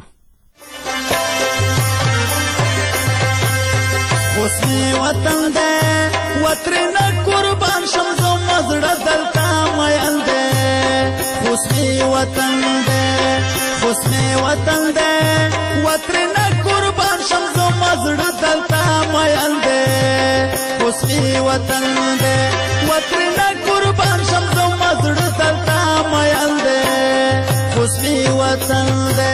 حسنی وطن ده وطرنه قربان شم زما زړه دلته میل ده. حسنی وطن ده حسنی وطن ده وطرنه قربان شم زما زړه دلته میل ده. حسنی وطن ده وطرنه قربان شم زما زړه دلته میل ده. حسنی وطن ده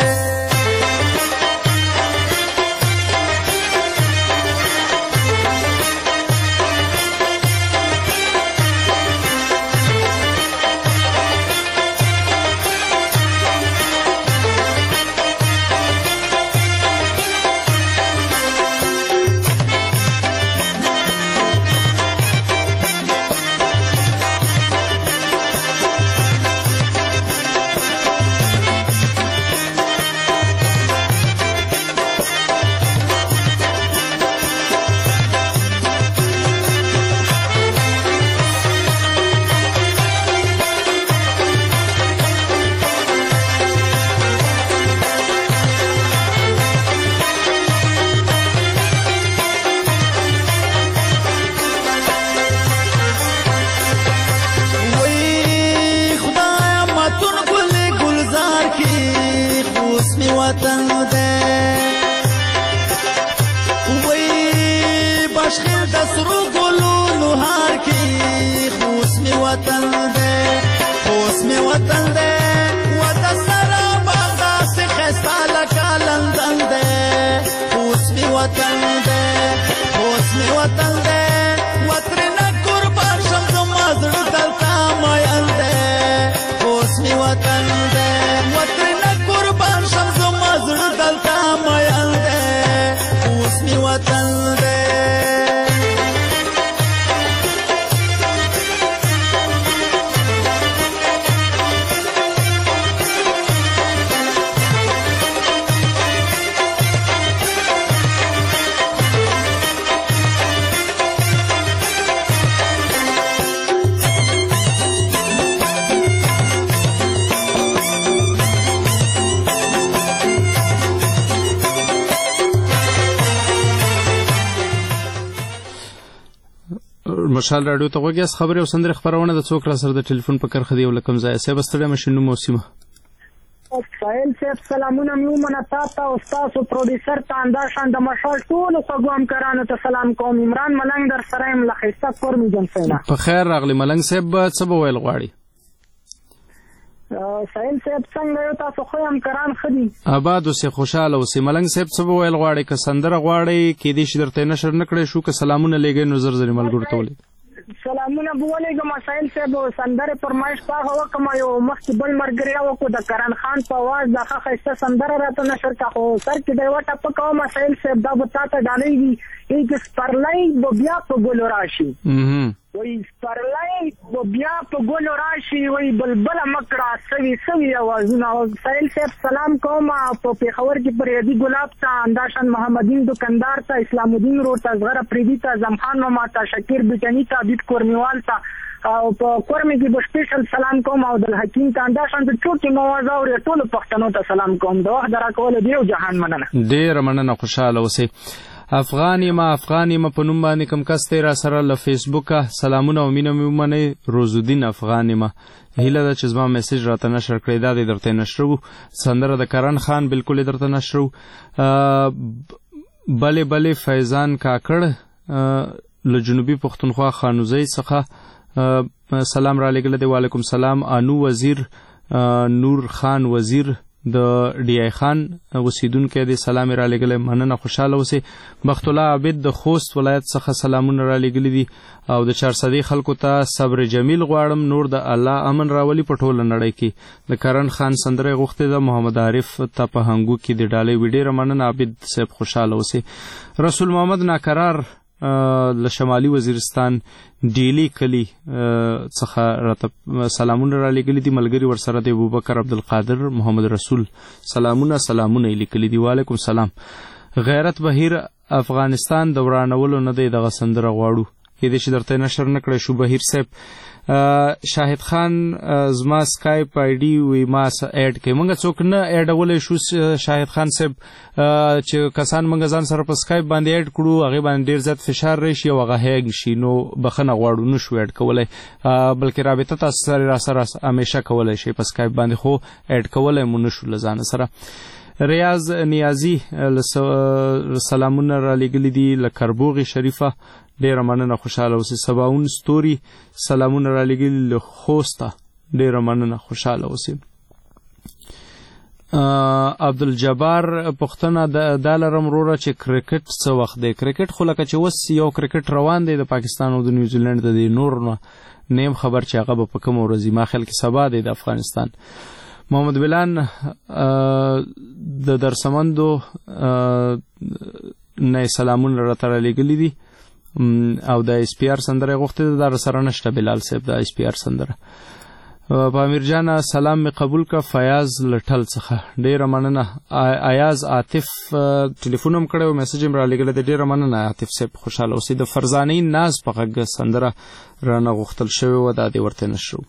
وطن ده وی بشخیر د سرو ګلو نهار کې خوس می وطن ده خوس می وطن ده و د سره بغداد څخه ساله کالندن ده خوس می وطن ده خوس می وطن ده وطرنه قربان شم زما زړه دلته میل ده خوس می وطن ده وطرنه قربان شم زما زړه دلته میل ده خوس می وطن ده مشال رادیو ته وګیاس خبرې او سندرې خبرونه د څوک را سره د ټلیفون په کرخه دی ولکم ځای سه بستړی مشینو موسمه سائل صاحب سلامونه میومنه تاسو او تاسو پروډوسر ته انداشان د مشال ټول سګوام کرانو ته سلام کوم عمران ملنګ در سره ام لخصه کور می جنسینا په خیر راغلی ملنګ صاحب څه ویل غواړي سائل صاحب څنګه یو تاسو خو هم کران خدي آباد اوسې خوشاله اوسې ملنګ صاحب څه ویل غواړي که سندره غواړي کې دې شي درته نشر نکړې شو که سلامونه لګې نو زر زر ملګرو ته ولې سلامونه بولېږم سائل صاحب سندره فرمایش پاغه وکم یو مخکې بل مرګریا وکړو د کران خان په आवाज دغه خسته سندره راته نشر کا خو سر کې دی وټه پکاو سائل صاحب دا به تاسو ډالېږي هیڅ پرلای بیا په ګولو راشي وای پرلای بیا په ګولو راشي وای بلبل مکړه سوي आवाजونه سائل صاحب سلام کوم په پیښور کې پریدي ګلاب ته انداشن محمدین دکاندار ته اسلام الدین روټ ازغره پریدي ته زمخان ماما ته شکیر بچنی ته بیت کورنیوال ته او په کورمه کې به سپیشل سلام کوم او د حکیم ته انداشن ته ټوټي موازه او ټول پښتنو ته سلام کوم د وخت درکول دی او جهان مننه ډیر مننه خوشاله اوسې افغان ما په نوم باندې کم کس ته را سره له فیسبوک سلامونه او مینه مې ومنئ روزالدین افغان ما هیله ده چې زما میسج راته نشر کړی دا دې درته نشرو سندره د کرن خان بالکل درته نشرو بلې فیضان کاکړ له جنوبي پښتونخوا خانوزۍ څخه سلام را لګل دی وعلیکم سلام انو وزیر نور خان وزیر د ډی آی خان اوسیدونکو د سلام را لګل مننه خوشاله اوسې بخت الله عابد د خوست ولایت څخه سلامونه را لګل دي او د 400 خلکو ته صبر جمیل غواړم نور د الله امن راولي په ټوله نړۍ کې د کرن خان سندره غوښته د محمد عارف ته په هنګو کې د ډالۍ ویډیو مننه عابد صاحب خوشاله اوسې رسول محمد ناکرار له شمالي وزیرستان ډیلی کلی څخه راته سلامونه را لګلي دي ملګری ورسره د ابوبکر عبدالقادر محمد رسول سلامونه لیکلي دي وعلیکم سلام غیرت بهیر افغانستان د ورانولو نه دی دغه سندره غواړو کې دې چې درته نشر نکړی شو بهیر صاحب شاهد خان زما سکایپ آی ډي وی ما اډ کې مونږ څوک نه اډولې شو شاهد خان صاحب چې کسان مونږ ځان سره په سکایپ باندې اډ کړو هغه باندې ډیر زیات فشار راشي او هغه هیګ شي نو بخنه غواړو نو شو اډ کولای بلکې رابطه تاسو سره را سره همیشه کولای شي په سکایپ باندې خو اډ کولای مونږ شو لزان سره ریاض نیازی سلامونه را لګلي دي لکربوغي شریفه ډیره مننه خوشاله اوسې سباون ستوري سلامونه را لګلي له خوسته ډیره مننه خوشاله اوسې عبدالجبار پښتنه د لرم وروره چې کرکټ څه وخت دی کرکټ خو لکه چې اوس یو کرکټ روان دی د پاکستان او د نیوزیلند د نور نیم خبر چې هغه به په کوم ورځ ما خیال کې سبا دی د افغانستان محمد بلان د درسمندو نه سلامونه راته لګلي دي او د اس پی آر سندره غوښته در سره نشته بلال صاحب د اس پی آر سندره په امیر جان سلام می قبول کا فیاض لټل څخه ډیره مننه ایاز عاطف ټلیفون هم کړو میسج هم را لګل دی ډیره مننه عاطف صاحب خوشاله اوسې د فرزانه ناز په غږ سندره رانه غوښتل شوی و د دې ورته نشو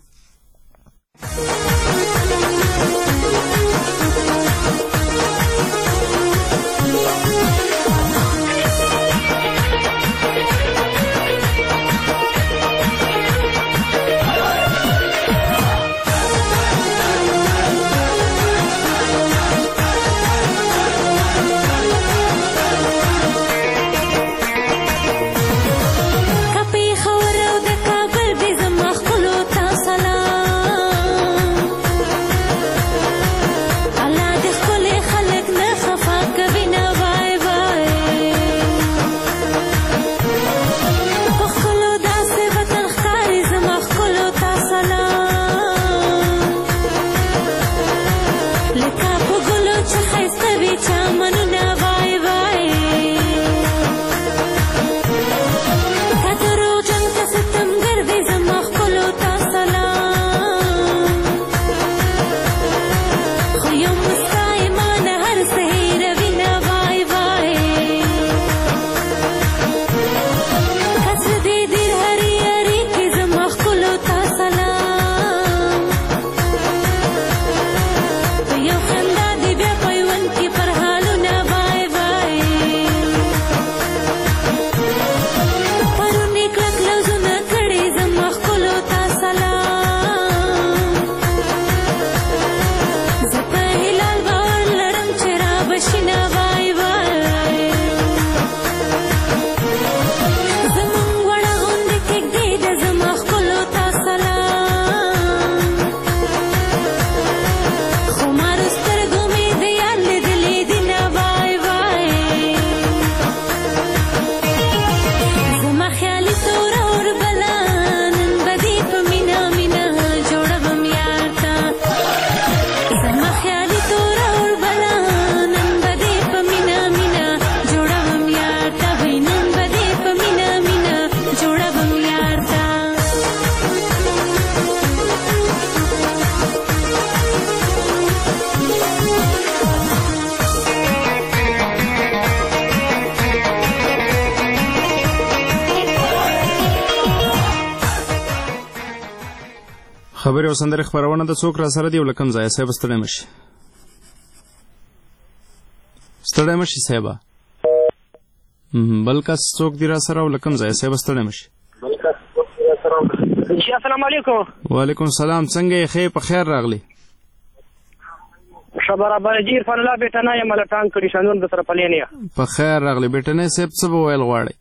یو خندا دی بیا پیوند کی پر حالونه خبرې او سندرې خپرونه د څوک را سره دی او له کوم ځایه صاحب ستړی مه شي صاحبه بل کس څوک دی را سره او له کوم ځایه صاحب ستړی مه شي جی السلام علیکم. وعلیکم السلام. څنګه یې ښې په خیر راغلی؟ ښه برابر جی عرفان الله بیټنی یم ملټان کړي شانون د سره پلین یم. په خیر راغلی بیټنی صاحب. څه به ویل غواړئ؟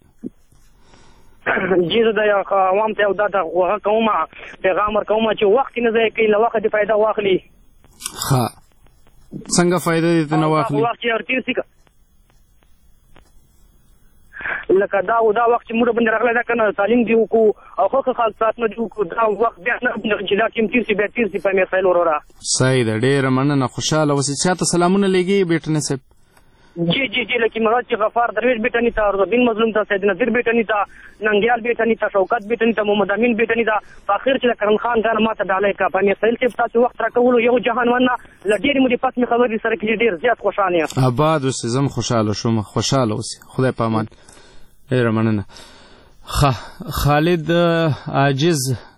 جی زه د عوام ته یو دا غوږه کوم پیغام ورکوم چې وخت نه ضایع کوي له وخت دې فایده واخلي. ښه څنګه فایده دې ته نه واخلي؟ وخت چې ورتېر سي لکه دا وخت چې موږ باندې راغلی دا که نه تعلیم دې وکړو او ښه خاصاتونه دې وکړو دا وخت بیا نه چې دا ټیم تېر سي بیا تېر سي په میسایل وروره. صحیح ده. ډېره مننه. خوشحاله اوسئ. چا ته سلامونه لېږي بیټنی صاحب؟ جی لکه مراد چې غفار درویش بیٹنی تا رضوین مظلوم تا سید نذیر بیٹنی تا ننګیال بیٹنی تا شوکت بیٹنی تا محمد امین بیٹنی تا په اخر چې کرم خان غان ماته ډالۍ کا په میسایل چې تاسو وخت راکولو یو جهان ونه لډیر مو دې پس می خبرې سره کې ډیر زیات خوشاله یم. آباد اوسئ. زم خوشاله شوم. خوشاله اوسئ. خدای په امان. ډېره مننه. خالد عاجز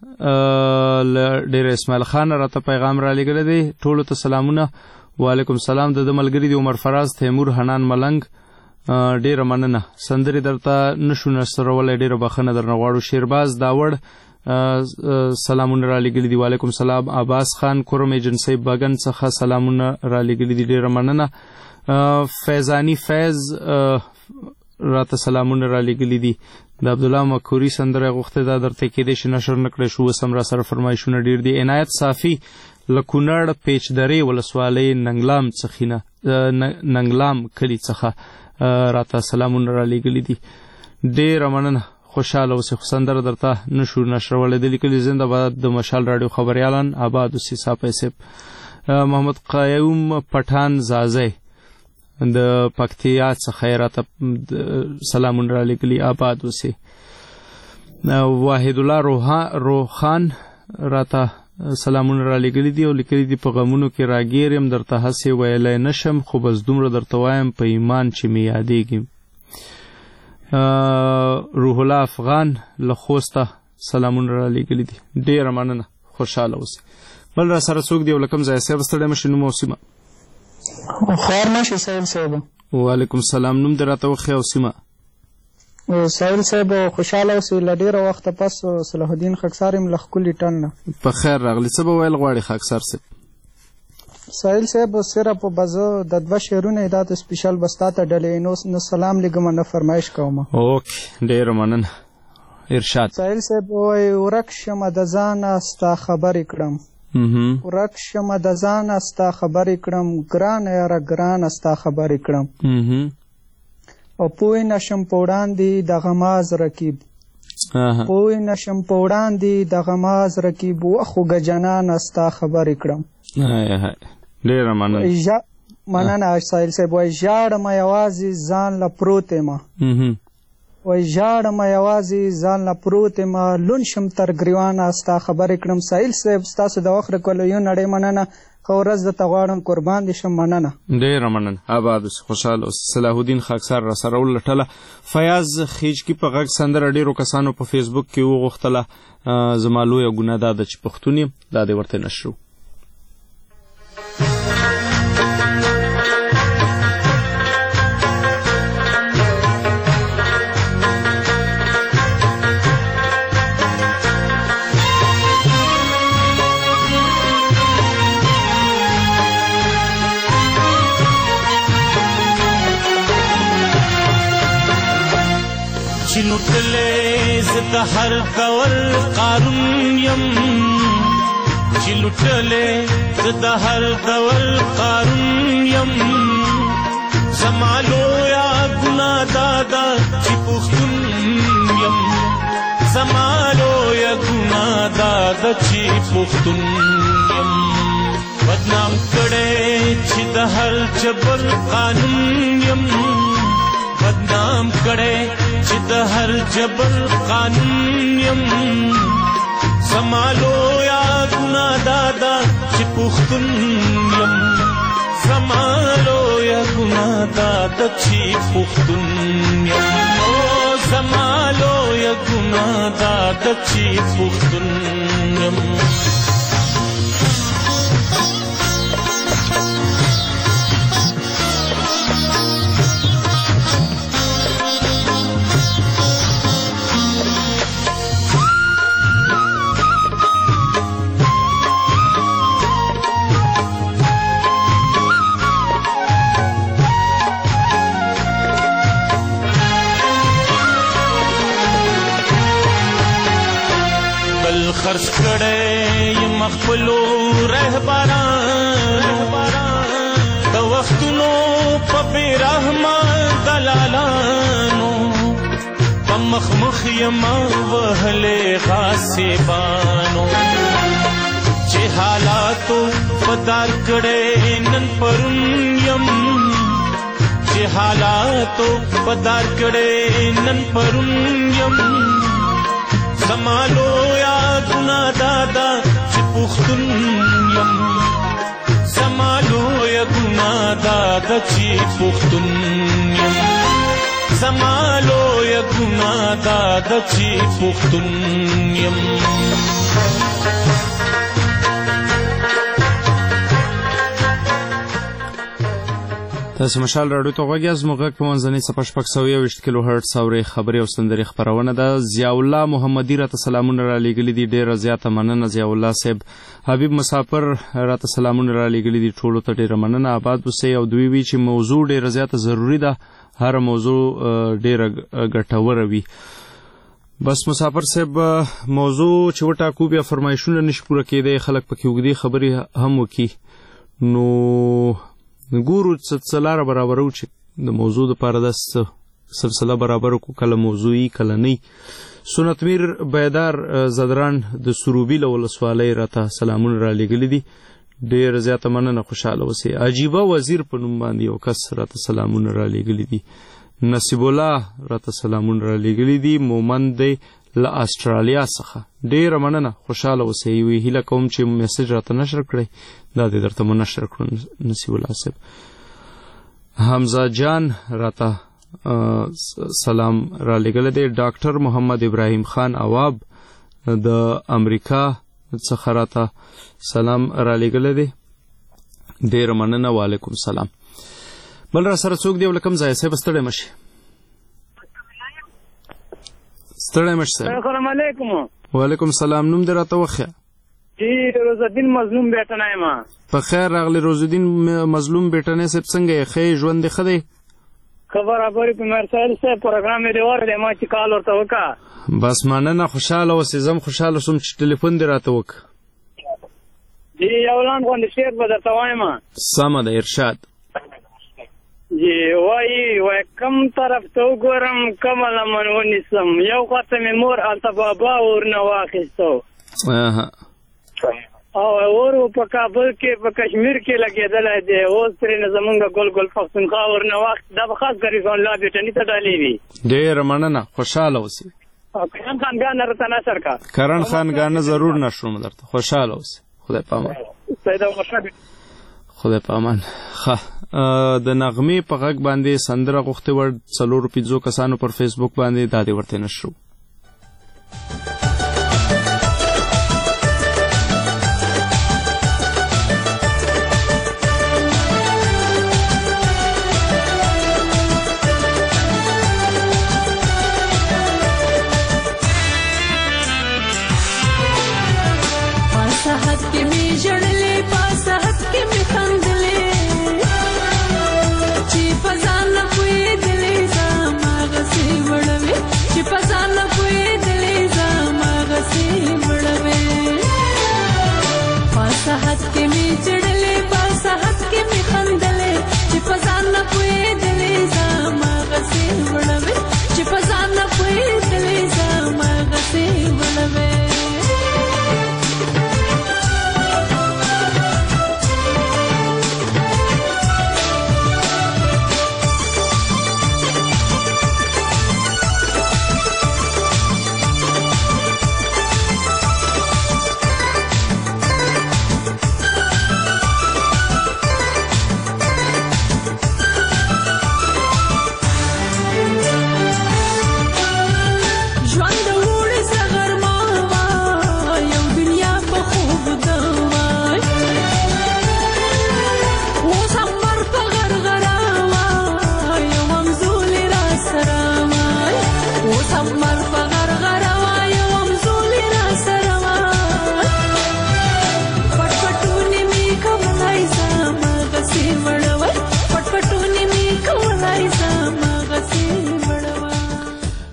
ډېر اسماعیل خان راته پیغام را لېږلی دی. ټولو ته سلامونه. وعلیکم السلام. د ملګري دی عمر فراز تیمور حنان ملنګ ډېره مننه. سندرې درته نشو نشرولی ډېره بخښنه درنه غواړو. شیرباز داوړ سلامونه را لېږلي دي. وعلیکم السلام. عباس خان کورم ایجنسۍ بګن څخه سلامونه را لېږلي دي. ډېره مننه. فیضاني فیض راته سلامونه را لېږلي دي. د عبدالله مکوري سندره غوښتې دا درته کېدی شي نشر نه کړی شو. اوس هم را سره فرمایشونه ډېر دي. عنایت صافي له کونړ پیچدرې ولسوالۍ ننګلام کلي څخه راته سلامونه را لېږلي دي. ډېره مننه. خوشحاله اوسئ. خو سندره درته نشو نشرولی. د لیکلي زنده باد د مشال راډیو خبریالان آباد اوسئ. صافی صاحب. محمد قیوم پټان زازی د پکتیا څخه راته سلامونه را لېږلي. آباد اوسئ. واحد الله روخان راته سلامونه را لېږلي دي او لیکلي دي په غمونو کې راګیر یم درته هسې ویلی نشم خو بس دومره درته وایم په ایمان چې مې یادېږي. روح الله افغان له خوسته سلامونه را لېږلي دي. ډېره مننه. خوشحاله اوسئ. بل را سره څوک دی او له کوم ځایه صاحب ستړی مه شي نوم او سیمه؟ خوار ماشي سایل صاحب. وعلیکم السلام. نوم دې راته وښیه او سیمه؟ سایل صاحب خوشحاله اوسئ. له ډېره وخته پس صلاح الدین خاکسار یم له ښکلي ټن نه. په خیر راغلی. څه به ویل غواړې خاکسار صاحب؟ سایل صاحب صرف به زه د 2 شعرونه دا ته سپیشل به ستا ته ډلې نه سلام لیږم نه فرمایش کوم. اوکې ډېره مننه. ارشاد. سایل صاحب وایي ورک شمه د ځانه ستا خبرې کړم ورک شمه د ځانه ستا خبرې کړم ګرانه یاره ګرانه ستا خبرې کړم او پوه نشم په وړاندې د غماز رکیب پوه نشم په وړاندې د غماز رکیب وخوږه جانانه ستا خبرې کړم. ډېره مننه سایل صاحب. وایي ژاړمه یوازې ځان له پروت یم وایي ژاړمه یوازې ځان له پروت یم لون شم تر ګریوانه ستا خبرې کړم. سایل صاحب ستاسو د وخت راکولو یو نړۍ مننه. ښه ورځ درته غواړم. قربان دې شم. مننه. ډېره مننه. آباد اوسئ. خوشحاله اوسئ. صلاح الدین خاکسار را سره ولټله. فیاض خیجکي په غږ سندره ډېرو کسانو په فیسبوک کې وغوښتله. زما لویه ګناه دا ده چې پښتون یم. دا دې ورته نشرو. چې لوټلې زه د هر ډول قارون یم چې لوټلې زه د هر ډول قارون یم زما لویه ګناه دا ده چې پښتون یم زما لویه ګناه دا ده چې پښتون یم بدنام کړی چې د هر جبر قانون یم بدنام کړی چې د هر جبر قانون یم زما لویه ګناه دا ده چې پښتون یم زما لویه ګناه دا ده چې پښتون یم زما لویه ګناه دا ده چې پښتون یم بس کړی مخفلو رهبرانو د وختونو په بیرحمه دلالانو په مخ یما وهلې غاصبانو چې حالاتو پدار کړی نن پرون یم چې حالاتو پدار کړی نن پرون یم زمالو یا ګنا دادا چې پښتون یم زمالو یا ګنا دادا چې پښتون یم زمالو یا ګنا دادا چې پښتون یم تاسو مشال راډیو ته غوږی از موږ په منځنۍ صفحه 620 کیلو هرتز اوري خبري او سندري خبرونه ده. ضیاء الله محمدي راته سلامونه را لېږلي دي، ډېره زیاته مننه ضیاء الله صاحب. حبیب مسافر راته سلامونه را لېږلي دي، ټولو ته ډېره مننه. آباد اوسئ او دوی وی چې موضوع ډېره زیاته ضروری ده، هر موضوع ډېره ګټوره وي. بس مسافر صاحب موضوع چې وټاکو بیا فرمایشونه نشي پوره کېدی، خلک پکې اوږدې خبرې هم وکړي، نو ګورو څه لاره برابرو چې د موضوع دپاره داسې سلسله برابره کړو، کله موضوعي کله نه. سنت میر بیدار زدران د سروبي له ولسوالۍ راته سلامونه را لېږلي دي، ډېره زیاته مننه، خوشحاله اوسئ. عجیبه وزیر په نوم باندې یو کس راته سلامونه را لېږلي دي. نصیب الله راته سلامونه را لېږلي دي، مومند دی له استرالیا څخه، ډېره مننه، خوشحاله اوسئ. یوې هیله کوم چې میسج راته نشر کړئ، دا دې درته مو نشر کړو نصیب الله صاحب. حمزه جان راته سلام را لېږلی دی. ډاکټر محمد ابراهیم خان عواب د امریکا څخه راته سلام را لېږلی دی، ډېره مننه، وعلیکم سلام. بل را سره څوک دی او له کوم ځایه صاحب؟ ستړی مه شي، ستړی مه شي صاحب. السلام علیکم. وعلیکم سلام. نوم دې راته وښیه. جی روزالدین مظلوم بیٹنه یم. په خیر راغلی روزالدین مظلوم بیٹنه صاحب، څنګه یې؟ ښه ژوند دې ښه دی؟ خبرابرې په مرسایل صاحب پروګرام یې دی ورلی، ما چې کال ورته وکړه. بس مننه، خوشحاله اوسې. زه هم خوشحاله شوم چې ټلیفون دې راته وکړه. جی یو لاند غوندې شعر به درته وایم. سمه ده، ارشاد. جی وایي کم طرف ته وګورم کومه لمن ونیسم، یو خواته مې مور هلته بابا ورنه واخیستو، او اور په کابل کې په کشمیر کې لګېدلی دی، اوس ترېنه زمونږ ګل ګل پښتونخوا ورنه واخیست. دا به خاص ګریزان الله بیټني ته ډالۍ وي. ډېره مننه، خوشحاله اوسئ. کرن خانګان درته نشر کا کرن خانګان ضرور نشروم درته، خوشحاله اوسئ. خدای پامان. خدای پامان. ښه، د نغمې په غږ باندې سندره غوښتې وړ 4-5 کسانو پر فیسبوک باندې دا دې ورته نشرو. چې په ځان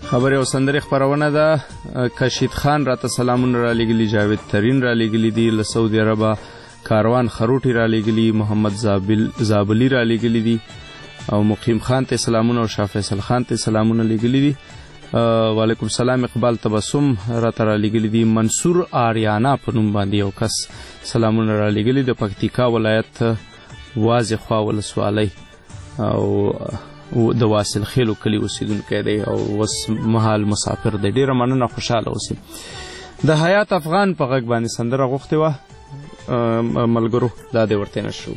خبرې او سندرې خپرونه ده. کشید خان راته سلامونه را لېږلي، جاوید ترین را لېږلي دي، له سعودي عربه کاروان خروټي را لېږلي، محمد زابلي را لېږلي دي، او مقیم خان ته سلامونه او شاه فیصل خان ته سلامونه لېږلي دي. وعلیکم السلام. اقبال تبسم راته را لېږلي دي. منصور آریانا په نوم باندې یو کس سلامونه را لېږلي د پکتیکا ولایت واضح خوا ولسوالۍ او د واصل خیلو کلی اوسیدونکی دی او اوس مهال مسافر دی. ډېره مننه، خوشحاله اوسئ. د حیات افغان په غږ باندې سندره غوښتې وه ملګرو، دا دې ورته نشو.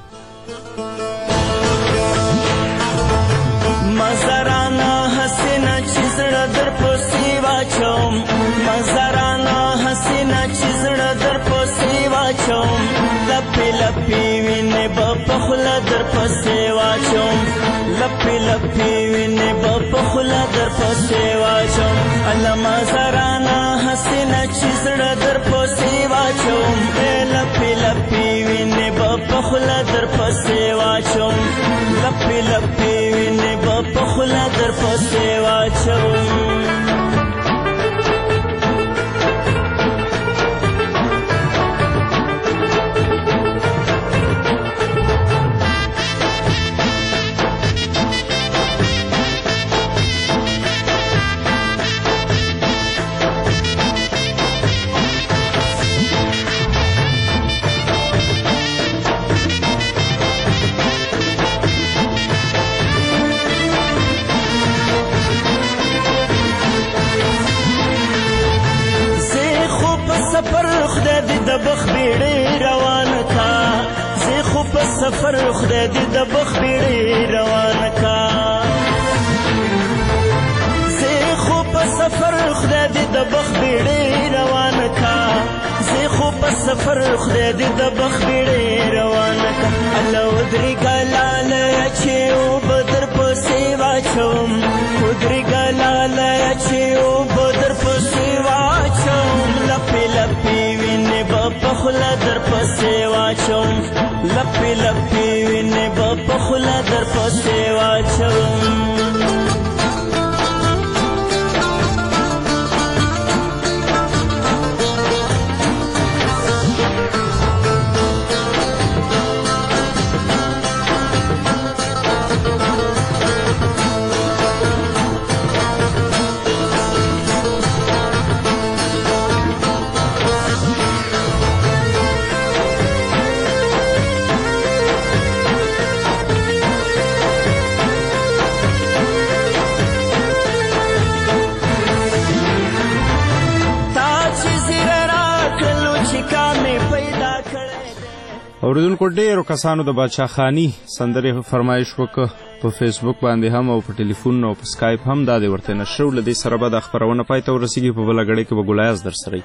مزرانا حسینا چې زړه در پسې واچوم، مزرانا حسینا چې زړه در پسې واچوم، لپې لپې وینې به په خوله در پسې واچوم، لپې لپې وینې به په خوله در پسې واچوم. الله مزرانا حسینا چې زړه در پسې واچوم، لپې لپې وینې به په خوله در پسې واچوم، لپې لپې وینې به په خوله در پسې واچوم. سفر خدای دې د بخ بیړې روانه کا، زه خو په سفر خدای دې د بخ بیړې روانه کا، زه خو په سفر خدای دې د بخ بیړې روانه کا. الله ودرېږه لاله چې اوبه در پسې واچوم، ودرېږه لاله چې اوبه در پسې واچوم، لپې لپې وینې به په خوله در پسې واچوم، لپې لپې وینې به په خوله در پسې واچوم. اوریدونکو ډېرو کسانو د باچا خانی سندرې فرمایش وکړه په فیسبوک باندې هم او په ټلیفون او په سکایپ هم. دا دې ورته نشرو. له دې سره به دا خپرونه پای ته ورسېږي. په بله ګړۍ کې به ګلایاز در سره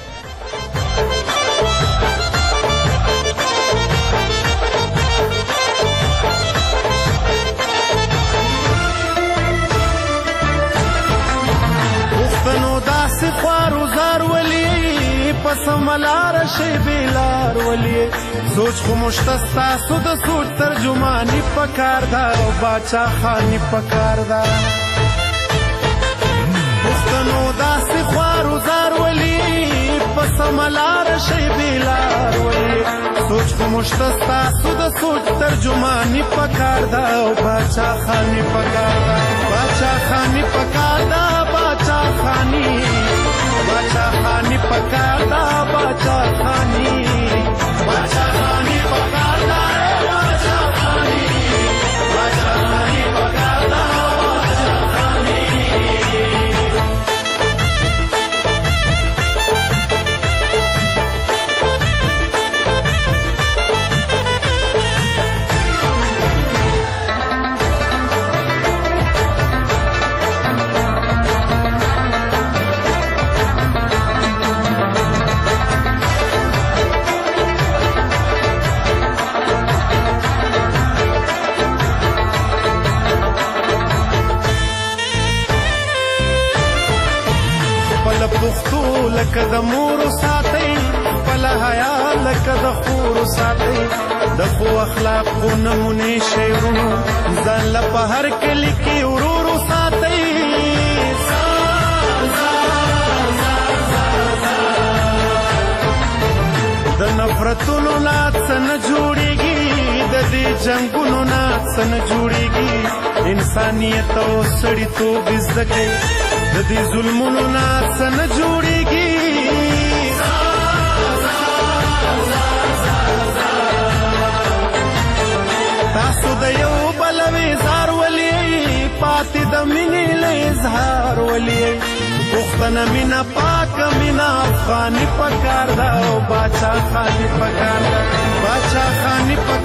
سملار شي بیلار ولی سوچ خو مشتستا سو د سوچ ترجمانی پکار دا او باچا خانی پکار دا پښتنو داسې خوارو زار ولی سملار شي بیلار ولی سوچ خو مشتستا سو د سوچ ترجمانی پکار دا او باچا خانی پکار دا، باچا خانی پکار دا، باچا خانی باچا خانی پکار دا، باچا خانی باچا خانی پکار دا، باچا خانی باچا خانی پکار دا، باچا خانی. پښتو لکه د مور ساتي، خپل حیا لکه د خور ساتي، د خو اخلاقو نمونه شعرونو ځان له په هر کلی کې ورور ساتي. نفرتونو نه څه نه جوړیږي د دې جنګونو نه څه نه جوړیږي انسانیت او سړیتوب زده کړئ د دې ظلمونو نه څه نه جوړیږي تاسو د یو بل وزار ولې پاتې د مینې له اظهار ولې پښتنه مینا پاک مینا افغاني پکار دا او باچا خاني پکار دا باچا خاني